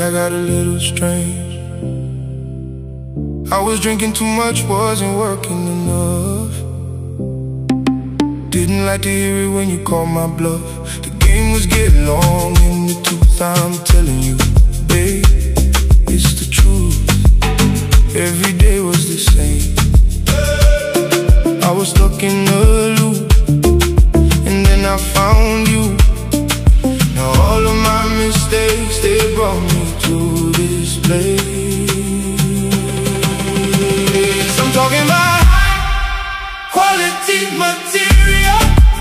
I got a little strange. I was drinking too much, wasn't working enough. Didn't like to hear it when you called my bluff. The game was getting long in the tooth, I'm telling you, babe, it's the truth. Every day was the same. I was stuck in a loop, and then I found you. Now all of my mistakes, they brought me to this place. I'm talking about quality material,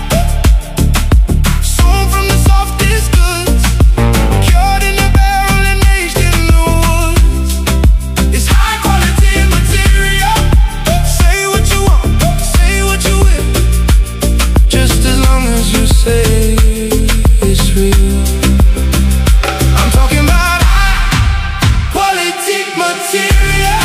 sown from the softest goods, cured in the barrel and aged in the woods. It's high quality material. Say what you want, say what you will, just as long as you say it's real. I'm talking about high quality material.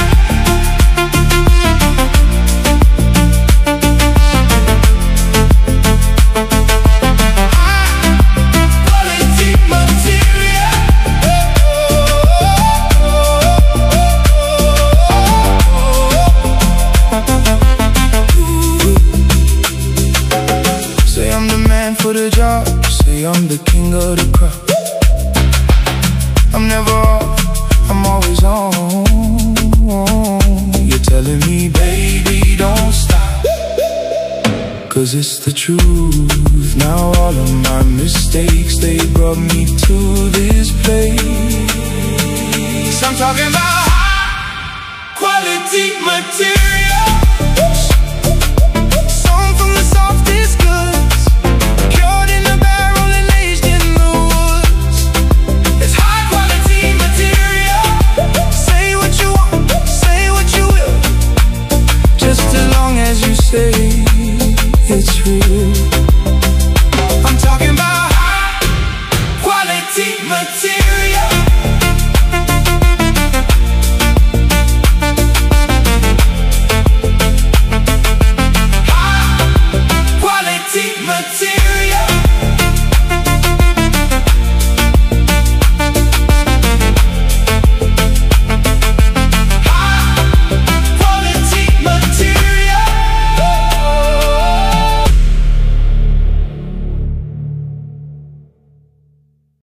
For the job, say I'm the king of the crowd. I'm never off, I'm always on. You're telling me, baby, don't stop, 'cause it's the truth. Now all of my mistakes, they brought me to this place. I'm talking about high quality material.